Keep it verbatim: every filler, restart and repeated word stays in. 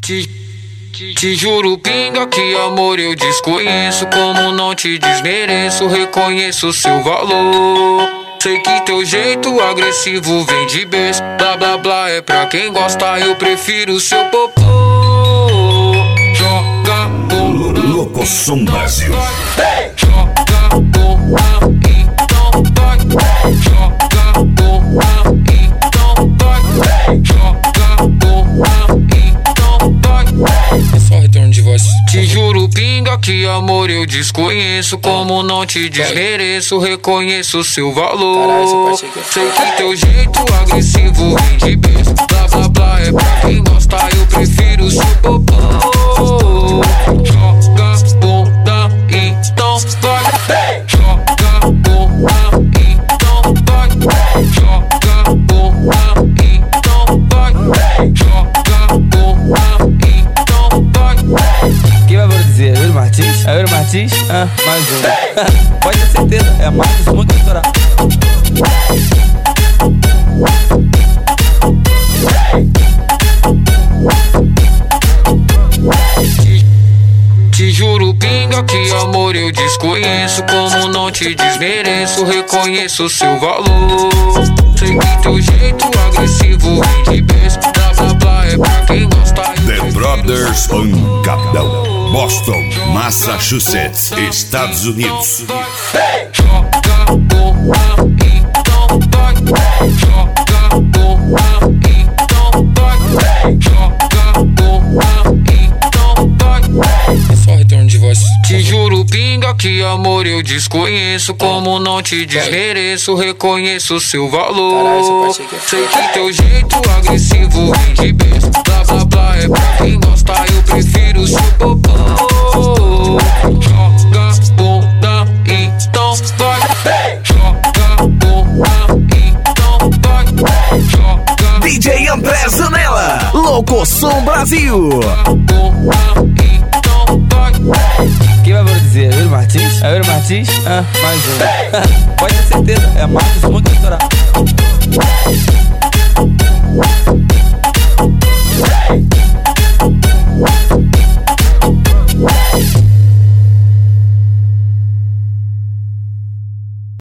Te, te juro, pinga, que amor eu desconheço. Como não te desmereço, reconheço seu valor. Sei que teu jeito agressivo vem de berço. Blá blá blá é pra quem gosta, eu prefiro seu popô. Joga bomba, Locoção Brasil. joga bomba, então vai. Joga bomba, então vai. Joga bomba, então vai. É só retorno de voz. Te juro, pinga, que amor eu desconheço. Como não te desmereço, reconheço seu valor. Sei que teu jeito agressivo vem de berço. Blá blá blá é pra quem gosta, eu prefiro seu popô. Joga bunda, então vai. Joga bomba, então vai. Joga bomba, então vai. Joga bomba, então vai. Quem vai dizer? É o Euro Martins? É o Euro Martins? Ah, mais um. Pode ter certeza, é Marcos muito estourado. Te juro, pinga, que amor eu desconheço. Como não te desmereço, reconheço seu valor. Sei que teu jeito agressivo vem de berço. Blá blá blá é pra quem gosta. The Brothers Pancadão, Boston, Massachusetts, Estados Unidos. Joga bomba, então vai. Joga bomba, então vai. Joga bomba, então vai. É só retorno de voz. Te juro, pinga, que amor eu desconheço. Como não te desmereço, reconheço seu valor. Sei que teu jeito agressivo vem de berço. Blá blá blá é pra quem gosta, eu prefiro seu popô. Joga bunda, então vai. Joga bomba, então vai. Joga D J André Zanella, Locoção Brasil. bomba, então vai. Quem vai dizer? É o Euro Martins? É o Euro Martins? Ah, mais um. Pode ter certeza, é Marcos muito estourado.